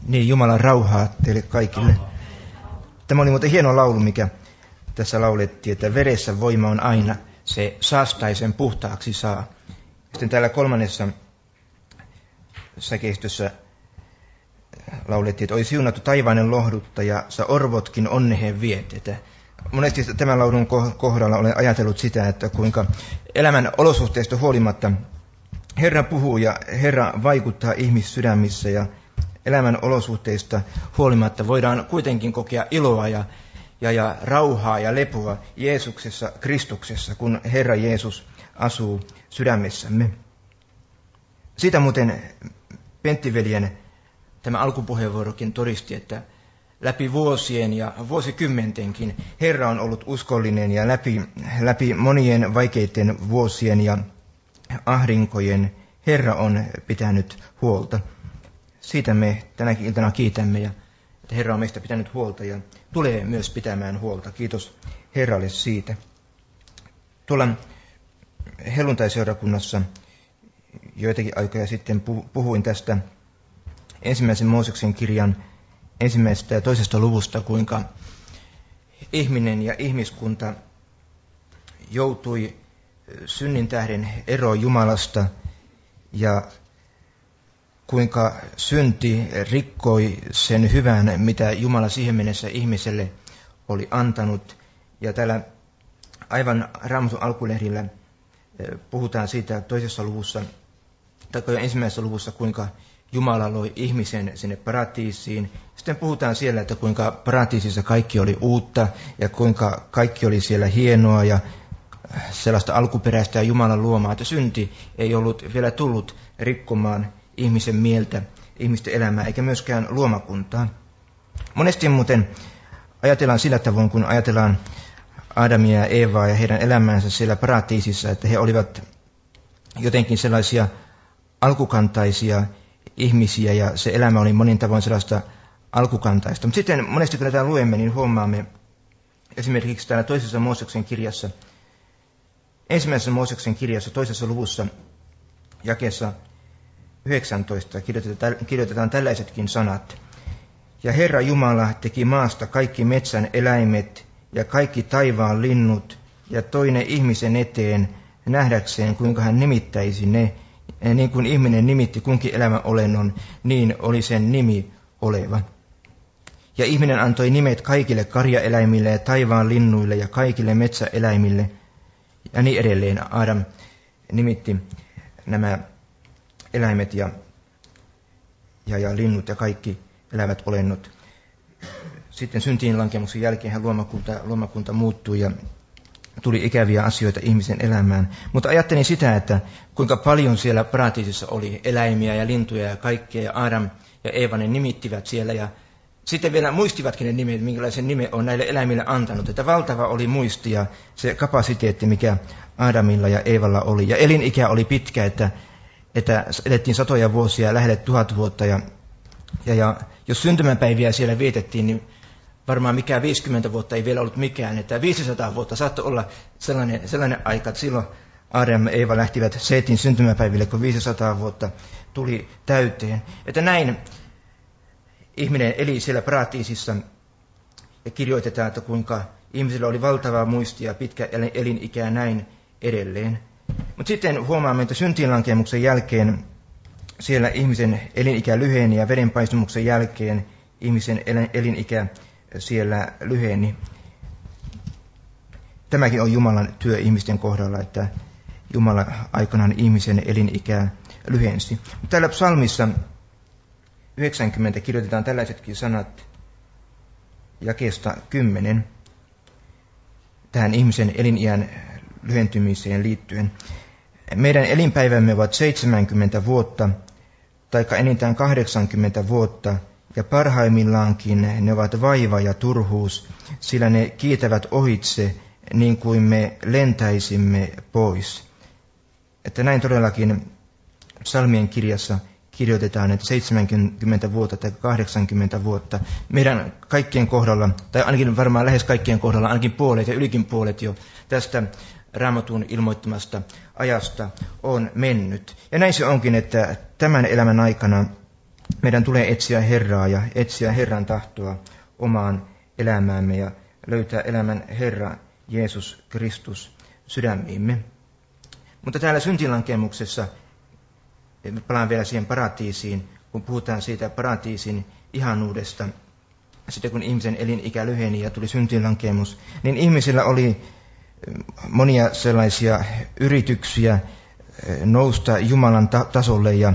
Niin, Jumalan rauhaa teille kaikille. Tämä oli muuten hieno laulu, mikä tässä laulettiin, että veressä voima on aina, se saastaisen puhtaaksi saa. Sitten täällä kolmannessa säkeistössä laulettiin, että oi siunattu taivainen lohduttaja, sä orvotkin onnehen viet. Että monesti tämän laulun kohdalla olen ajatellut sitä, että kuinka elämän olosuhteista huolimatta Herra puhuu ja Herra vaikuttaa ihmissydämissä ja elämän olosuhteista huolimatta voidaan kuitenkin kokea iloa ja rauhaa ja lepoa Jeesuksessa, Kristuksessa, kun Herra Jeesus asuu sydämessämme. Siitä muuten Penttiveljen tämä alkupuheenvuorokin todisti, että läpi vuosien ja vuosikymmentenkin Herra on ollut uskollinen ja läpi monien vaikeiden vuosien ja ahdinkojen Herra on pitänyt huolta. Siitä me tänäkin iltana kiitämme, ja että Herra on meistä pitänyt huolta ja tulee myös pitämään huolta. Kiitos Herralle siitä. Tuolla helluntaiseurakunnassa joitakin aikoja sitten puhuin tästä ensimmäisen Mooseksen kirjan 1. ja 2. luvusta, kuinka ihminen ja ihmiskunta joutui synnin tähden eroon Jumalasta ja kuinka synti rikkoi sen hyvän, mitä Jumala siihen mennessä ihmiselle oli antanut. Ja täällä aivan Raamatun alkulehdillä puhutaan siitä 2. luvussa, tai 1. luvussa, kuinka Jumala loi ihmisen sinne paratiisiin. Sitten puhutaan siellä, että kuinka paratiisissa kaikki oli uutta ja kuinka kaikki oli siellä hienoa ja sellaista alkuperäistä ja Jumalan luomaa, että synti ei ollut vielä tullut rikkomaan ihmisen mieltä, ihmisten elämää eikä myöskään luomakuntaa. Monesti muuten ajatellaan sillä tavoin, kun ajatellaan Adamia ja Eevaa ja heidän elämäänsä siellä paratiisissa, että he olivat jotenkin sellaisia alkukantaisia ihmisiä ja se elämä oli monin tavoin sellaista alkukantaista. Mutta sitten monesti kun tätä luemme, niin huomaamme esimerkiksi täällä 2. Mooseksen kirjassa, 1. Mooseksen kirjassa 2. luvussa jakeessa 19 kirjoitetaan tällaisetkin sanat. Ja Herra Jumala teki maasta kaikki metsän eläimet ja kaikki taivaan linnut ja toi ne ihmisen eteen nähdäkseen, kuinka hän nimittäisi ne. Niin kuin ihminen nimitti kunkin elämän olennon, niin oli sen nimi oleva. Ja ihminen antoi nimet kaikille karjaeläimille ja taivaan linnuille ja kaikille metsäeläimille. Ja niin edelleen Adam nimitti nämä eläimet ja linnut ja kaikki elävät olennot. Sitten syntiin lankemuksen jälkeen luomakunta muuttui ja tuli ikäviä asioita ihmisen elämään. Mutta ajattelin sitä, että kuinka paljon siellä paratiisissa oli eläimiä ja lintuja ja kaikkea. Ja Adam ja Eeva ne nimittivät siellä ja sitten vielä muistivatkin ne nimet, minkälaisen nimen on näille eläimille antanut. Että valtava oli muisti ja se kapasiteetti, mikä Adamilla ja Eevalla oli. Ja elinikä oli pitkä, että elettiin satoja vuosia, lähelle 1000 vuotta. Ja jos syntymäpäiviä siellä vietettiin, niin varmaan mikään 50 vuotta ei vielä ollut mikään. Että 500 vuotta saattoi olla sellainen aika, että silloin Adam ja Eeva lähtivät Seetin syntymäpäiville, kun 500 vuotta tuli täyteen. Että näin ihminen eli siellä paratiisissa ja kirjoitetaan, että kuinka ihmisillä oli valtavaa muistia, pitkä elinikää näin edelleen. Mutta sitten huomaamme, että syntiinlankemuksen jälkeen siellä ihmisen elinikä lyheni ja vedenpaistumuksen jälkeen ihmisen elinikä siellä lyheni. Tämäkin on Jumalan työ ihmisten kohdalla, että Jumala aikanaan ihmisen elinikää lyhensi. Täällä psalmissa 90 kirjoitetaan tällaisetkin sanat jakeesta 10 tähän ihmisen eliniän lyhentymiseen liittyen. Meidän elinpäivämme ovat 70 vuotta, taikka enintään 80 vuotta, ja parhaimmillaankin ne ovat vaiva ja turhuus, sillä ne kiitävät ohitse, niin kuin me lentäisimme pois. Että näin todellakin psalmien kirjassa kirjoitetaan, että 70 vuotta tai 80 vuotta meidän kaikkien kohdalla, tai ainakin varmaan lähes kaikkien kohdalla, ainakin puolet ja ylikin puolet jo tästä Raamatun ilmoittamasta ajasta on mennyt. Ja näin se onkin, että tämän elämän aikana Meidän tulee etsiä Herraa ja etsiä Herran tahtoa omaan elämäämme ja löytää elämän Herra Jeesus Kristus sydämiimme. Mutta täällä syntilankemuksessa, palaan vielä siihen paratiisiin, kun puhutaan siitä paratiisin ihanuudesta, sitten kun ihmisen elinikä lyheni ja tuli syntilankemus, niin ihmisillä oli monia sellaisia yrityksiä nousta Jumalan tasolle ja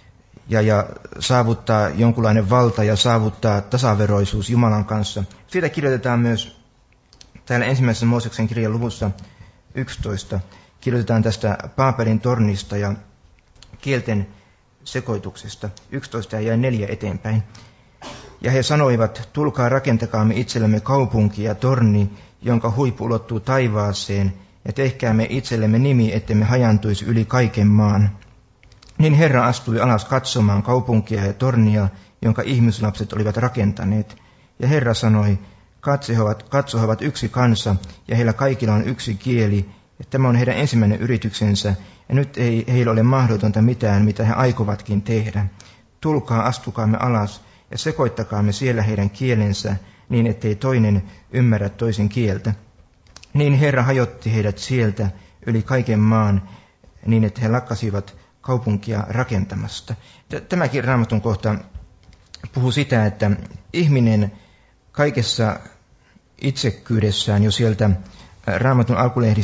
saavuttaa jonkunlainen valta ja saavuttaa tasaveroisuus Jumalan kanssa. Siitä kirjoitetaan myös täällä ensimmäisessä Mooseksen kirjan luvussa 11. Kirjoitetaan tästä Paapelin tornista ja kielten sekoituksesta. 11 ja 4 eteenpäin. Ja he sanoivat, tulkaa rakentakaamme itsellemme kaupunki ja torni, jonka huippu ulottuu taivaaseen, ja tehkäämme itsellemme nimi, ettemme hajantuisi yli kaiken maan. Niin Herra astui alas katsomaan kaupunkia ja tornia, jonka ihmislapset olivat rakentaneet. Ja Herra sanoi, katso, he ovat yksi kansa, ja heillä kaikilla on yksi kieli, ja tämä on heidän ensimmäinen yrityksensä, ja nyt ei heillä ole mahdotonta mitään, mitä he aikovatkin tehdä. Tulkaa, astukaamme alas, ja sekoittakaamme siellä heidän kielensä, niin ettei toinen ymmärrä toisen kieltä. Niin Herra hajotti heidät sieltä yli kaiken maan, niin että he lakkasivat kaupunkia rakentamasta. Tämäkin Raamatun kohta puhuu sitä, että ihminen kaikessa itsekkyydessään jo sieltä Raamatun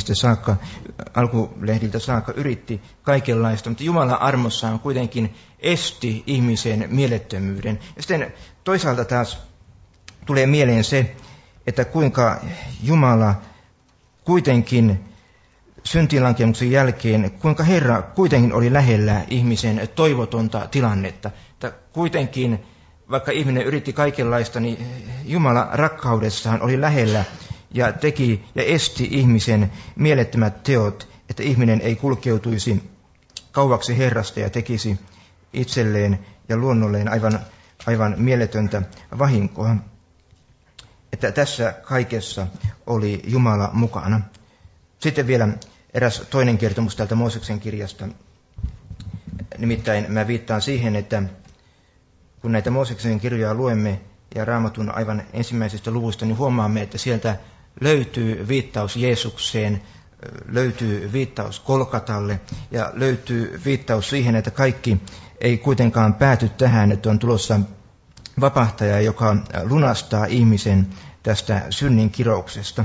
alkulehdiltä saakka yritti kaikenlaista, mutta Jumala armossaan kuitenkin esti ihmisen mielettömyyden. Ja sitten toisaalta taas tulee mieleen se, että kuinka Jumala kuitenkin syntiinlankemuksen jälkeen, kuinka Herra kuitenkin oli lähellä ihmisen toivotonta tilannetta. Että kuitenkin, vaikka ihminen yritti kaikenlaista, niin Jumala rakkaudessaan oli lähellä ja teki ja esti ihmisen mielettömät teot, että ihminen ei kulkeutuisi kauaksi Herrasta ja tekisi itselleen ja luonnolleen aivan mieletöntä vahinkoa. Että tässä kaikessa oli Jumala mukana. Sitten vielä eräs toinen kertomus täältä Mooseksen kirjasta. Nimittäin mä viittaan siihen, että kun näitä Mooseksen kirjoja luemme ja Raamatun aivan ensimmäisistä luvuista, niin huomaamme, että sieltä löytyy viittaus Jeesukseen, löytyy viittaus Kolkatalle ja löytyy viittaus siihen, että kaikki ei kuitenkaan pääty tähän, että on tulossa vapahtaja, joka lunastaa ihmisen tästä synnin kirouksesta.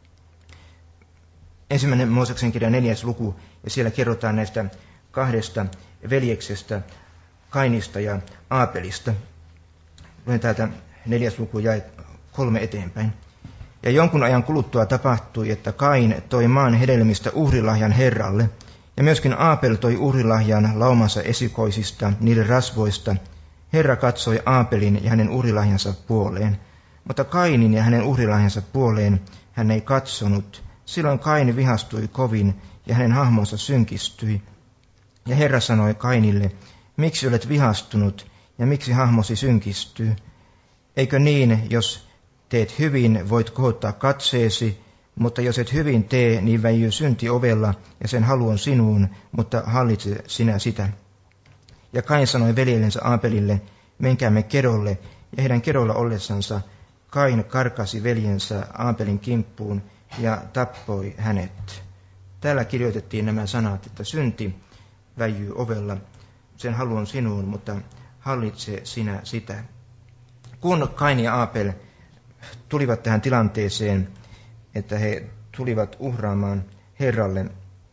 Ensimmäinen Mooseksen kirja 4. luku, ja siellä kerrotaan näistä kahdesta veljeksestä, Kainista ja Aapelista. Luen täältä 4. luku jae 3 eteenpäin. Ja jonkun ajan kuluttua tapahtui, että Kain toi maan hedelmistä uhrilahjan Herralle, ja myöskin Aapel toi uhrilahjan laumansa esikoisista, niiden rasvoista. Herra katsoi Aapelin ja hänen uhrilahjansa puoleen, mutta Kainin ja hänen uhrilahjansa puoleen hän ei katsonut. Silloin Kain vihastui kovin ja hänen hahmonsa synkistyi. Ja Herra sanoi Kainille, miksi olet vihastunut ja miksi hahmosi synkistyy? Eikö niin, jos teet hyvin, voit kohottaa katseesi, mutta jos et hyvin tee, niin väijyy synti ovella ja sen halu on sinuun, mutta hallitse sinä sitä. Ja Kain sanoi veljellensä Aapelille, menkäämme kedolle, ja heidän kedolla ollessansa Kain karkasi veljensä Aapelin kimppuun ja tappoi hänet. Täällä kirjoitettiin nämä sanat, että synti väijyy ovella, sen halu on sinuun, mutta hallitse sinä sitä. Kun Kain ja Aapel tulivat tähän tilanteeseen, että he tulivat uhraamaan Herralle,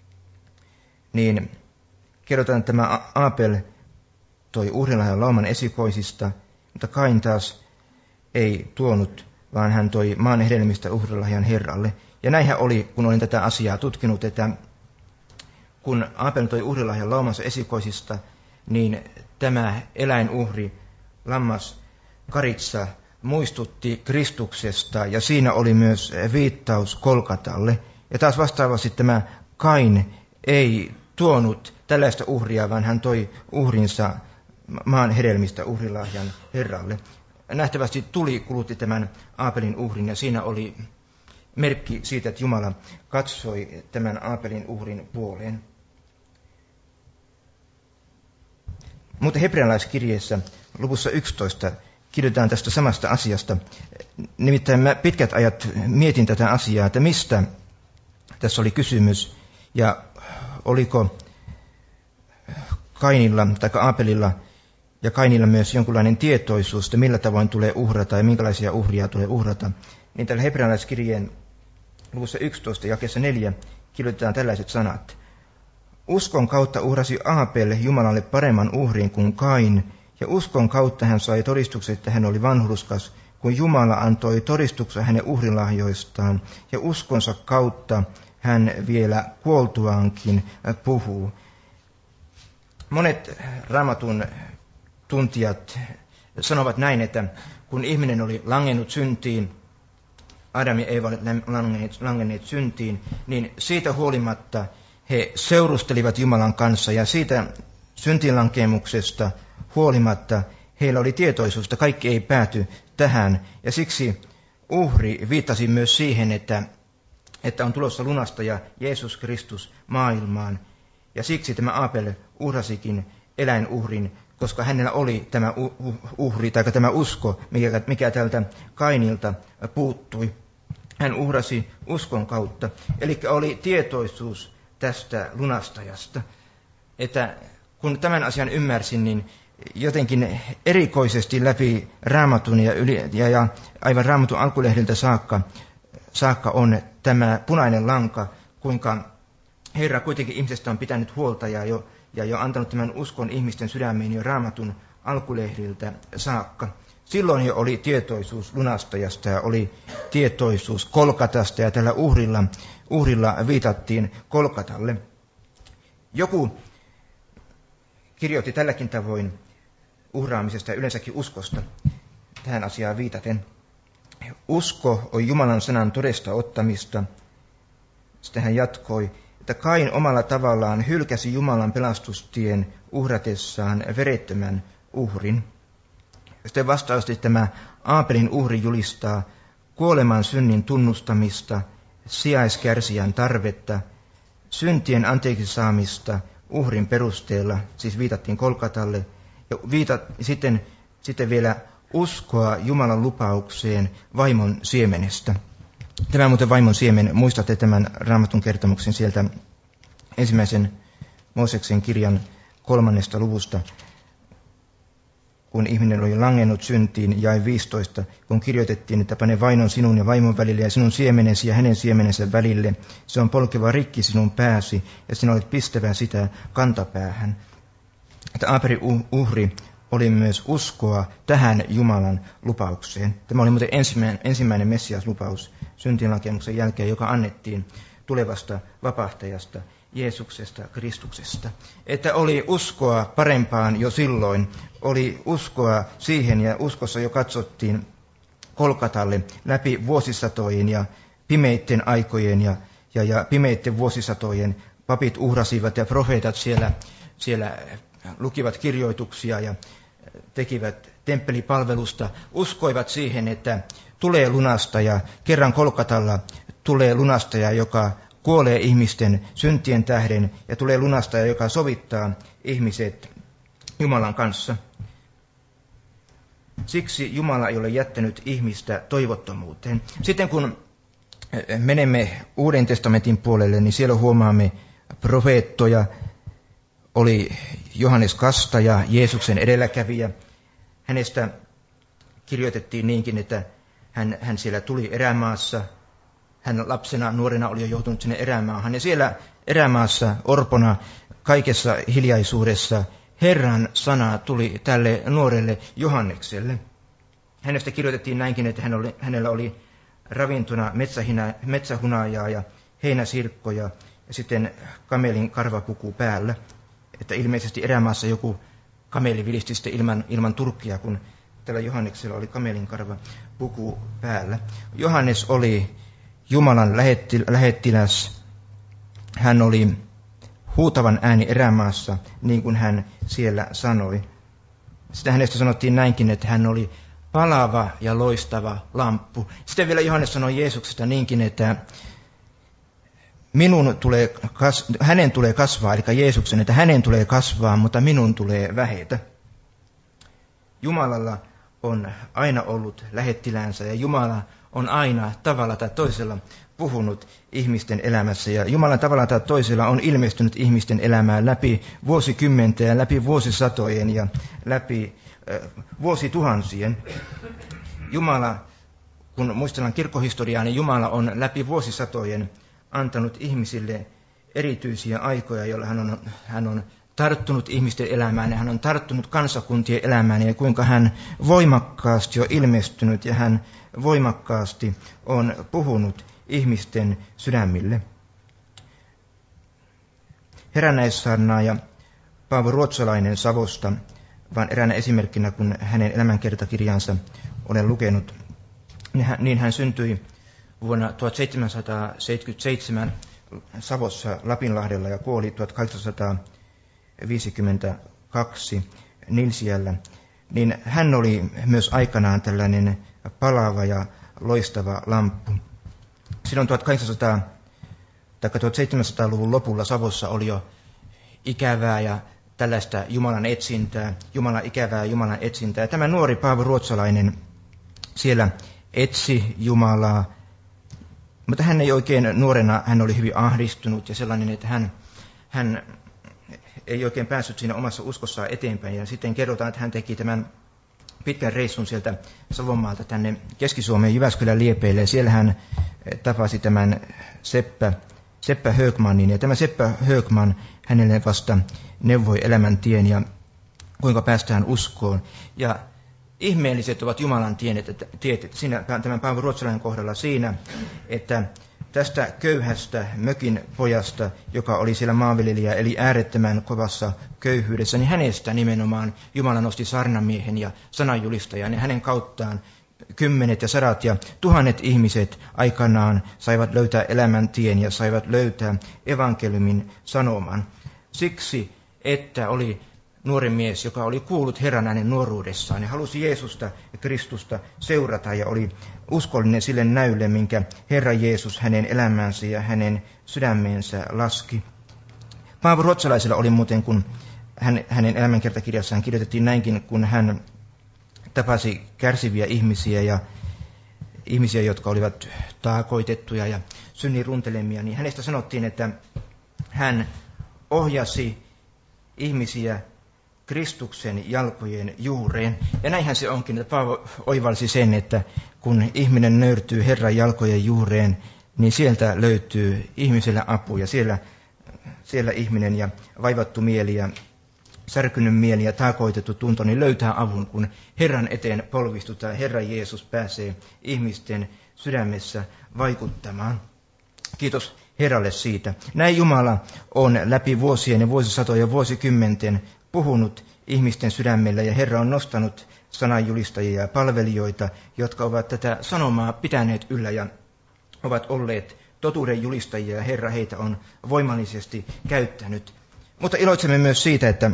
niin kerrotaan, että tämä Aapel toi uhrilahjan lauman esikoisista, mutta Kain taas ei tuonut, vaan hän toi maan hedelmistä uhrilahjan Herralle. Ja näinhän oli, kun olin tätä asiaa tutkinut, että kun Aapel toi uhrilahjan laumansa esikoisista, niin tämä eläinuhri, lammas karitsa, muistutti Kristuksesta ja siinä oli myös viittaus Kolkatalle. Ja taas vastaavasti tämä Kain ei tuonut tällaista uhria, vaan hän toi uhrinsa maan hedelmistä uhrilahjan Herralle. Nähtävästi tuli kulutti tämän Aapelin uhrin ja siinä oli merkki siitä, että Jumala katsoi tämän Aapelin uhrin puoleen. Mutta hebrealaiskirjeessä luvussa 11 kirjoitetaan tästä samasta asiasta. Nimittäin mä pitkät ajat mietin tätä asiaa, että mistä tässä oli kysymys ja oliko Kainilla tai Aapelilla ja Kainilla myös jonkunlainen tietoisuus, että millä tavoin tulee uhrata ja minkälaisia uhria tulee uhrata. Niin täällä hebrealaiskirjeen luvussa 11 jakeessa 4 kirjoitetaan tällaiset sanat. Uskon kautta uhrasi Aapel Jumalalle paremman uhrin kuin Kain, ja uskon kautta hän sai todistuksen, että hän oli vanhurskas, kun Jumala antoi todistuksen hänen uhrilahjoistaan, ja uskonsa kautta hän vielä kuoltuaankin puhuu. Monet Raamatun tuntijat sanovat näin, että kun ihminen oli langennut syntiin, Adam ja Eeva olivat langenneet syntiin, niin siitä huolimatta he seurustelivat Jumalan kanssa ja siitä syntiinlankemuksesta huolimatta heillä oli tietoisuus, että kaikki ei pääty tähän. Ja siksi uhri viittasi myös siihen, että on tulossa lunastaja Jeesus Kristus maailmaan. Ja siksi tämä Aapel uhrasikin eläinuhrin, koska hänellä oli tämä uhri tai tämä usko, mikä tältä Kainilta puuttui. Hän uhrasi uskon kautta, eli oli tietoisuus tästä lunastajasta. Että kun tämän asian ymmärsin, niin jotenkin erikoisesti läpi Raamatun ja aivan Raamatun alkulehdiltä saakka on tämä punainen lanka, kuinka Herra kuitenkin ihmisestä on pitänyt huolta ja jo antanut tämän uskon ihmisten sydämiin jo Raamatun alkulehdiltä saakka. Silloin jo oli tietoisuus lunastajasta ja oli tietoisuus Kolkatasta ja tällä uhrilla viitattiin Kolkatalle. Joku kirjoitti tälläkin tavoin uhraamisesta ja yleensäkin uskosta tähän asiaan viitaten. Usko on Jumalan sanan todesta ottamista. Sitten hän jatkoi, että Kain omalla tavallaan hylkäsi Jumalan pelastustien uhratessaan verettömän uhrin. Sitten vastaavasti tämä Aapelin uhri julistaa kuoleman synnin tunnustamista, sijaiskärsijän tarvetta, syntien anteeksi saamista uhrin perusteella, siis viitattiin Kolkatalle, ja sitten vielä uskoa Jumalan lupaukseen vaimon siemenestä. Tämä muuten vaimon siemen, muistatte tämän Raamatun kertomuksen sieltä ensimmäisen Mooseksen kirjan 3. luvusta, kun ihminen oli langennut syntiin, jae 15, kun kirjoitettiin, että pane vainon sinun ja vaimon välille ja sinun siemenesi ja hänen siemenensä välille. Se on polkeva rikki sinun pääsi ja sinä olet pistävä sitä kantapäähän. Että Aapelin uhri oli myös uskoa tähän Jumalan lupaukseen. Tämä oli muuten ensimmäinen Messias-lupaus syntiinlankemuksen jälkeen, joka annettiin tulevasta vapahtajasta, Jeesuksesta, Kristuksesta. Että oli uskoa parempaan jo silloin, oli uskoa siihen ja uskossa jo katsottiin Kolkatalle läpi vuosisatojen ja pimeitten aikojen ja pimeitten vuosisatojen. Papit uhrasivat ja profeetat siellä lukivat kirjoituksia ja tekivät temppelipalvelusta, uskoivat siihen, että tulee lunastaja, kerran Kolkatalla tulee lunastaja, joka kuolee ihmisten syntien tähden, ja tulee lunastaja, joka sovittaa ihmiset Jumalan kanssa. Siksi Jumala ei ole jättänyt ihmistä toivottomuuteen. Sitten kun menemme Uuden testamentin puolelle, niin siellä huomaamme profeettoja. Oli Johannes Kastaja, Jeesuksen edelläkävijä. Hänestä kirjoitettiin niinkin, että hän siellä tuli erämaassa. Hän lapsena, nuorena oli jo joutunut sinne erämaahan. Ja siellä erämaassa orpona kaikessa hiljaisuudessa Herran sana tuli tälle nuorelle Johannekselle. Hänestä kirjoitettiin näinkin, että hänellä oli ravintona metsähunajaa ja heinäsirkkoja ja sitten kamelin karvapuku päällä. Että ilmeisesti erämaassa joku kameli vilisti sitten ilman turkkia, kun tällä Johanneksella oli kamelin karvapuku päällä. Johannes oli Jumalan lähettiläs. Hän oli huutavan ääni erämaassa, niin kuin hän siellä sanoi. Sitten hänestä sanottiin näinkin, että hän oli palava ja loistava lamppu. Sitten vielä Johannes sanoi Jeesuksesta niinkin, että hänen tulee kasvaa, eli Jeesuksen, että hänen tulee kasvaa, mutta minun tulee vähetä. Jumalalla on aina ollut lähettiläänsä ja Jumala on aina tavalla tai toisella puhunut ihmisten elämässä. Ja Jumalan tavalla tai toisella on ilmestynyt ihmisten elämään läpi vuosikymmenten ja läpi vuosisatojen ja läpi vuosituhansien. Jumala, kun muistellaan kirkkohistoriaa, niin Jumala on läpi vuosisatojen antanut ihmisille erityisiä aikoja, joilla hän on tarttunut ihmisten elämään ja hän on tarttunut kansakuntien elämään ja kuinka hän voimakkaasti on ilmestynyt ja hän voimakkaasti on puhunut ihmisten sydämille. Herännäissaarnaaja Paavo Ruotsalainen Savosta, vaan eräänä esimerkkinä, kun hänen elämänkertakirjansa olen lukenut, niin hän syntyi vuonna 1777 Savossa Lapinlahdella ja kuoli 1852 Nilsiällä, niin hän oli myös aikanaan tällainen palava ja loistava lamppu. Silloin 1700-luvun lopulla Savossa oli jo ikävää ja tällaista Jumalan etsintää, Jumalan etsintää. Tämä nuori Paavo Ruotsalainen siellä etsi Jumalaa, mutta hän ei oikein nuorena, hän oli hyvin ahdistunut ja sellainen, että hän ei oikein päässyt siinä omassa uskossaan eteenpäin. Ja sitten kerrotaan, että hän teki tämän pitkän reissun sieltä Savonmaalta tänne Keski-Suomeen Jyväskylän liepeille. Ja siellä hän tapasi tämän Seppä Högmanin. Ja tämä Seppä Högman hänelle vasta neuvoi elämäntien ja kuinka päästään uskoon. Ja ihmeelliset ovat Jumalan tiet siinä, tämän Paavo Ruotsalainen kohdalla siinä, että tästä köyhästä mökin pojasta, joka oli siellä maanviljelijä, eli äärettömän kovassa köyhyydessä, niin hänestä nimenomaan Jumala nosti saarnamiehen ja sananjulistajan, ja hänen kauttaan kymmenet ja sadat ja tuhannet ihmiset aikanaan saivat löytää elämäntien ja saivat löytää evankeliumin sanoman. Siksi, että oli nuori mies, joka oli kuullut Herran äänen nuoruudessaan ja halusi Jeesusta ja Kristusta seurata ja oli uskollinen sille näylle, minkä Herra Jeesus hänen elämänsä ja hänen sydämeensä laski. Paavo Ruotsalaisella oli muuten, kun hänen elämänkertakirjassaan kirjoitettiin näinkin, kun hän tapasi kärsiviä ihmisiä ja ihmisiä, jotka olivat taakoitettuja ja synnin runtelemia, niin hänestä sanottiin, että hän ohjasi ihmisiä Kristuksen jalkojen juureen. Ja näinhän se onkin, että Paavo oivalsi sen, että kun ihminen nöyrtyy Herran jalkojen juureen, niin sieltä löytyy ihmiselle apu. Ja siellä ihminen ja vaivattu mieli ja särkynyt mieli ja taakoitettu tunto, niin löytää avun, kun Herran eteen polvistutaan. Herra Jeesus pääsee ihmisten sydämessä vaikuttamaan. Kiitos Herralle siitä. Näin Jumala on läpi vuosien ja vuosisatojen ja vuosikymmenten puhunut ihmisten sydämellä ja Herra on nostanut sananjulistajia ja palvelijoita, jotka ovat tätä sanomaa pitäneet yllä ja ovat olleet totuuden julistajia ja Herra heitä on voimallisesti käyttänyt. Mutta iloitsemme myös siitä, että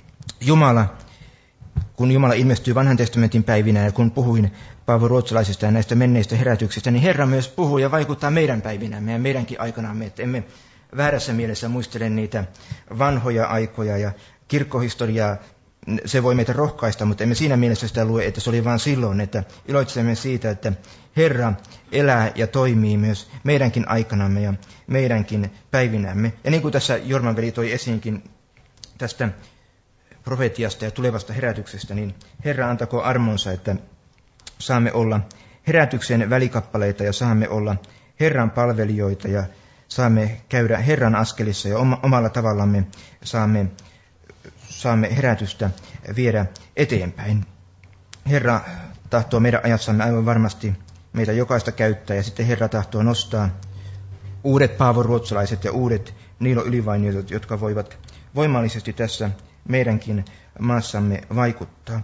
kun Jumala ilmestyy Vanhan testamentin päivinä ja kun puhuin Paavo Ruotsalaisesta ja näistä menneistä herätyksistä, niin Herra myös puhuu ja vaikuttaa meidän päivinämme ja meidänkin aikanamme, että emme väärässä mielessä muistele niitä vanhoja aikoja ja kirkkohistoriaa. Se voi meitä rohkaista, mutta emme siinä mielessä sitä lue, että se oli vain silloin, että iloitsemme siitä, että Herra elää ja toimii myös meidänkin aikanamme ja meidänkin päivinämme. Ja niin kuin tässä Jorman veli toi esiinkin tästä profetiasta ja tulevasta herätyksestä, niin Herra antako armonsa, että saamme olla herätyksen välikappaleita ja saamme olla Herran palvelijoita ja saamme käydä Herran askelissa ja omalla tavallamme saamme herätystä viedä eteenpäin. Herra tahtoo meidän ajassamme aivan varmasti meitä jokaista käyttää ja sitten Herra tahtoo nostaa uudet Paavo Ruotsalaiset ja uudet Niilo Ylivainiot, jotka voivat voimallisesti tässä meidänkin maassamme vaikuttaa.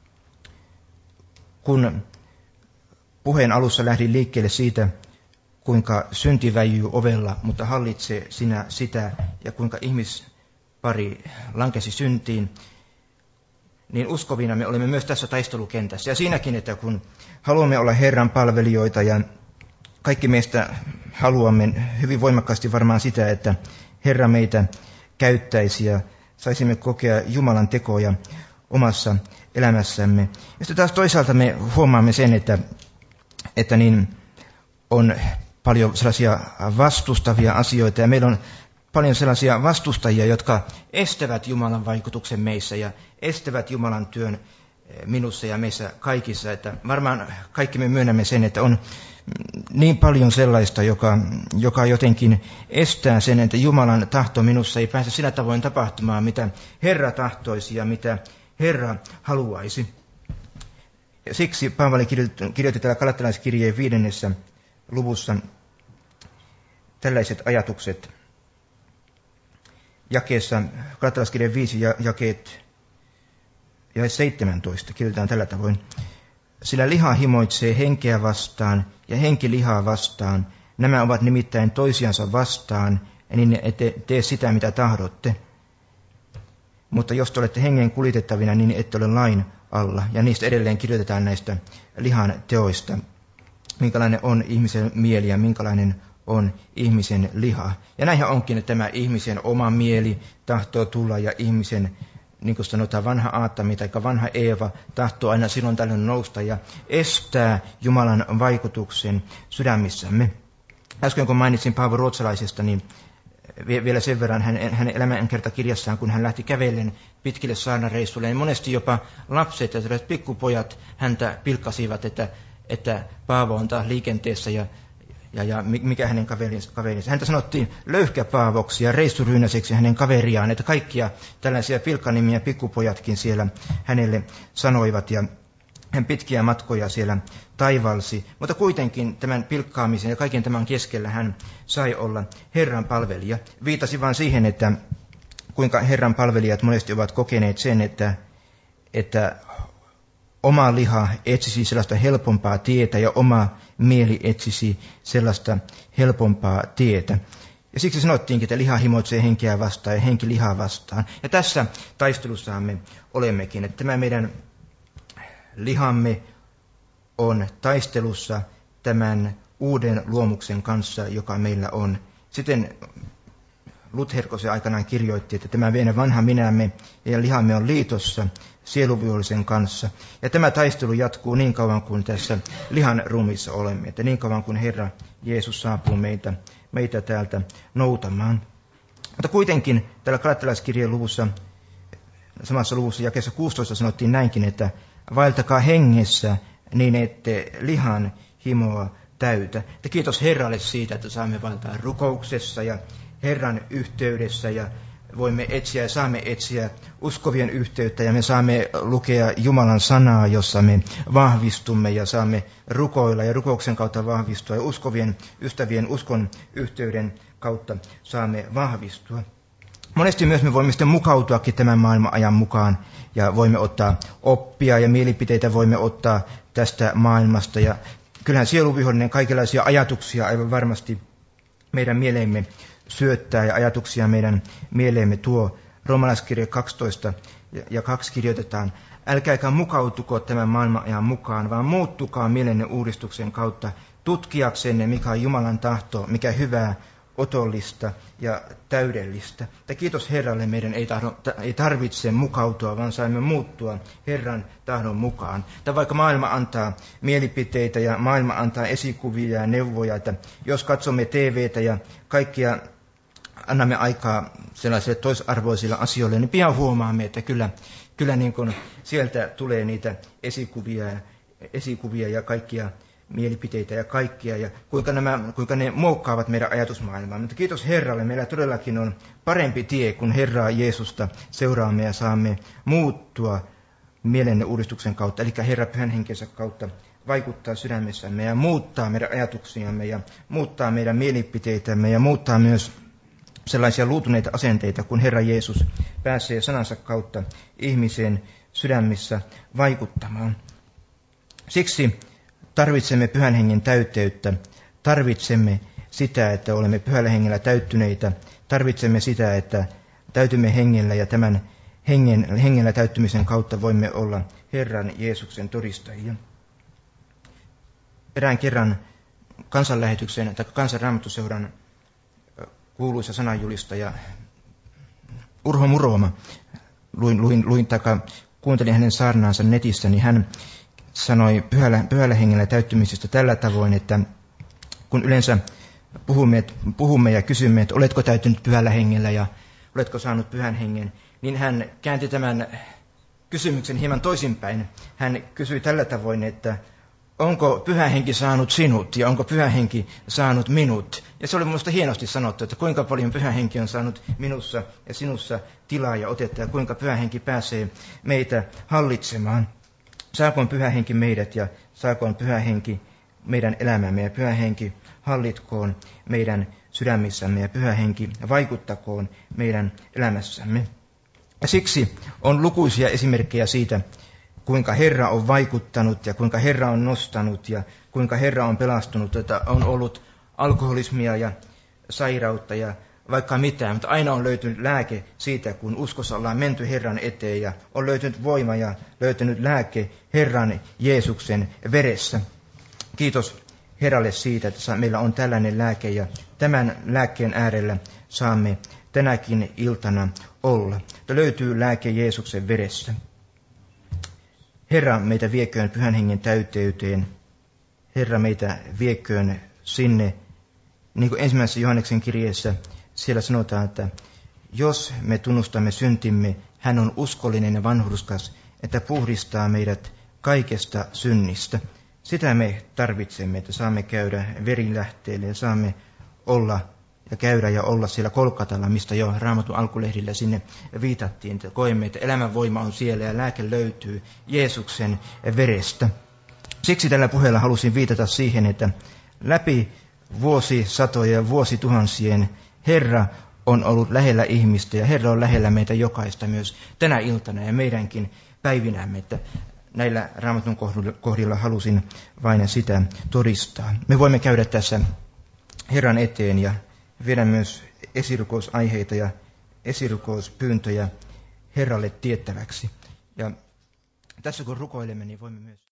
Kun puheen alussa lähdin liikkeelle siitä, kuinka synti väijyy ovella, mutta hallitse sinä sitä, ja kuinka ihmispari lankesi syntiin, niin uskovina me olemme myös tässä taistelukentässä. Ja siinäkin, että kun haluamme olla Herran palvelijoita ja kaikki meistä haluamme hyvin voimakkaasti varmaan sitä, että Herra meitä käyttäisi ja saisimme kokea Jumalan tekoja omassa elämässämme. Ja sitten taas toisaalta me huomaamme sen, että niin on paljon sellaisia vastustavia asioita ja meillä on paljon sellaisia vastustajia, jotka estävät Jumalan vaikutuksen meissä ja estävät Jumalan työn minussa ja meissä kaikissa. Että varmaan kaikki me myönnämme sen, että on niin paljon sellaista, joka jotenkin estää sen, että Jumalan tahto minussa ei pääse sillä tavoin tapahtumaan, mitä Herra tahtoisi ja mitä Herra haluaisi. Ja siksi Paavali kirjoitti täällä Galattalaiskirjeen 5. luvussa tällaiset ajatukset. Jakeessa Galattalaiskirjeen 5 jakeet ja 17 kirjoitetaan tällä tavoin. Sillä liha himoitsee henkeä vastaan ja henki lihaa vastaan. Nämä ovat nimittäin toisiansa vastaan, niin ette tee sitä, mitä tahdotte. Mutta jos te olette hengen kuljetettavina, niin ette ole lain alla. Ja niistä edelleen kirjoitetaan näistä lihan teoista. Minkälainen on ihmisen mieli ja minkälainen on ihmisen liha. Ja näinhän onkin, että tämä ihmisen oma mieli tahtoo tulla ja ihmisen, niin kuin sanotaan, vanha Aatami tai vanha Eeva tahtoo aina silloin tällöin nousta ja estää Jumalan vaikutuksen sydämissämme. Äsken kun mainitsin Paavo Ruotsalaisesta, niin vielä sen verran hänen elämänkertakirjassaan, kun hän lähti kävellen pitkille saarnareissuille, niin monesti jopa lapset ja pikkupojat häntä pilkkasivat, että Paavo on taas liikenteessä ja mikä hänen kaverinsa. Häntä sanottiin löyhkäpaavoksi ja reissuryynäiseksi hänen kaveriaan, että kaikkia tällaisia pilkkanimiä pikkupojatkin siellä hänelle sanoivat ja hän pitkiä matkoja siellä taivalsi. Mutta kuitenkin tämän pilkkaamisen ja kaiken tämän keskellä hän sai olla Herran palvelija. Viitasi vain siihen, että kuinka Herran palvelijat monesti ovat kokeneet sen, että oma liha etsisi sellaista helpompaa tietä ja oma mieli etsisi sellaista helpompaa tietä. Ja siksi sanottiinkin, että liha himoitsee henkeä vastaan ja henki lihaa vastaan. Ja tässä taistelussamme olemmekin, että tämä meidän lihamme on taistelussa tämän uuden luomuksen kanssa, joka meillä on. Sitten Luther se aikanaan kirjoitti, että tämä meidän vanha minämme ja lihamme on liitossa sieluvihollisen kanssa. Ja tämä taistelu jatkuu niin kauan kuin tässä lihan ruumiissa olemme, että niin kauan kuin Herra Jeesus saapuu meitä täältä noutamaan. Mutta kuitenkin täällä Galattalaiskirjeen luvussa, samassa luvussa jakeessa 16 sanottiin näinkin, että vaeltakaa hengessä, niin ette lihan himoa täytä. Ja kiitos Herralle siitä, että saamme vaeltaa rukouksessa ja Herran yhteydessä ja voimme etsiä ja saamme etsiä uskovien yhteyttä ja me saamme lukea Jumalan sanaa, jossa me vahvistumme ja saamme rukoilla ja rukouksen kautta vahvistua ja uskovien ystävien uskon yhteyden kautta saamme vahvistua. Monesti myös me voimme sitten mukautuakin tämän maailman ajan mukaan ja voimme ottaa oppia ja mielipiteitä voimme ottaa tästä maailmasta ja kyllähän sieluvihollinen kaikenlaisia ajatuksia aivan varmasti meidän mieleemme syöttää ja ajatuksia meidän mieleemme tuo. Roomalaiskirje 12 ja 2 kirjoitetaan, älkääkä mukautuko tämän maailmanajan mukaan, vaan muuttukaa mielenne uudistuksen kautta tutkiaksenne, mikä on Jumalan tahto, mikä hyvää, otollista ja täydellistä. Ja kiitos Herralle, meidän ei tarvitse mukautua, vaan saimme muuttua Herran tahdon mukaan. Tai vaikka maailma antaa mielipiteitä ja maailma antaa esikuvia ja neuvoja, että jos katsomme TVtä ja kaikkia annamme aikaa sellaisille toisarvoisille asioille, niin pian huomaamme, että kyllä niin kuin sieltä tulee niitä esikuvia ja kaikkia mielipiteitä ja kaikkia, ja kuinka ne muokkaavat meidän ajatusmaailmaa. Mutta kiitos Herralle, meillä todellakin on parempi tie, kun Herraa Jeesusta seuraamme ja saamme muuttua mielenne uudistuksen kautta, eli Herra Pyhän Henkensä kautta vaikuttaa sydämessämme ja muuttaa meidän ajatuksiamme ja muuttaa meidän mielipiteitämme ja muuttaa myös sellaisia luutuneita asenteita, kun Herra Jeesus pääsee sanansa kautta ihmisen sydämissä vaikuttamaan. Siksi tarvitsemme Pyhän Hengen täytteyttä, tarvitsemme sitä, että olemme Pyhällä Hengellä täyttyneitä, tarvitsemme sitä, että täytymme hengellä ja tämän hengellä täyttymisen kautta voimme olla Herran Jeesuksen todistajia. Erään kerran kansanlähetyksen tai kansanraamattuseuran kuuluisa sananjulistaja Urho Muroma, kuuntelin hänen saarnaansa netissä, niin hän sanoi pyhällä hengellä täyttymisestä tällä tavoin, että kun yleensä puhumme ja kysymme, että oletko täyttynyt pyhällä hengellä ja oletko saanut pyhän hengen, niin hän käänti tämän kysymyksen hieman toisinpäin. Hän kysyi tällä tavoin, että onko pyhä henki saanut sinut ja onko pyhä henki saanut minut? Ja se oli minusta hienosti sanottu, että kuinka paljon pyhä henki on saanut minussa ja sinussa tilaa ja otetta ja kuinka pyhä henki pääsee meitä hallitsemaan. Saakoon pyhä henki meidät ja saakoon pyhä henki meidän elämämme ja pyhä henki hallitkoon meidän sydämissämme ja pyhä henki vaikuttakoon meidän elämässämme. Ja siksi on lukuisia esimerkkejä siitä, kuinka Herra on vaikuttanut ja kuinka Herra on nostanut ja kuinka Herra on pelastunut, että on ollut alkoholismia ja sairautta ja vaikka mitään, mutta aina on löytynyt lääke siitä, kun uskossa ollaan menty Herran eteen ja on löytynyt voima ja löytynyt lääke Herran Jeesuksen veressä. Kiitos Herralle siitä, että meillä on tällainen lääke ja tämän lääkkeen äärellä saamme tänäkin iltana olla. Että löytyy lääke Jeesuksen veressä. Herra meitä vieköön pyhän hengen täyteyteen. Herra meitä vieköön sinne, niin kuin ensimmäisessä Johanneksen kirjeessä siellä sanotaan, että jos me tunnustamme syntimme, hän on uskollinen ja vanhurskas, että puhdistaa meidät kaikesta synnistä. Sitä me tarvitsemme, että saamme käydä verilähteelle ja saamme olla ja käydä ja olla siellä Kolkatalla, mistä jo Raamatun alkulehdillä sinne viitattiin. Että koemme, että elämänvoima on siellä ja lääke löytyy Jeesuksen verestä. Siksi tällä puheella halusin viitata siihen, että läpi vuosisatojen ja vuosituhansien Herra on ollut lähellä ihmistä ja Herra on lähellä meitä jokaista myös tänä iltana ja meidänkin päivinämme, että näillä Raamatun kohdilla halusin vain sitä todistaa. Me voimme käydä tässä Herran eteen ja viedä myös esirukousaiheita ja esirukouspyyntöjä Herralle tiettäväksi. Ja tässä kun rukoilemme, niin voimme myös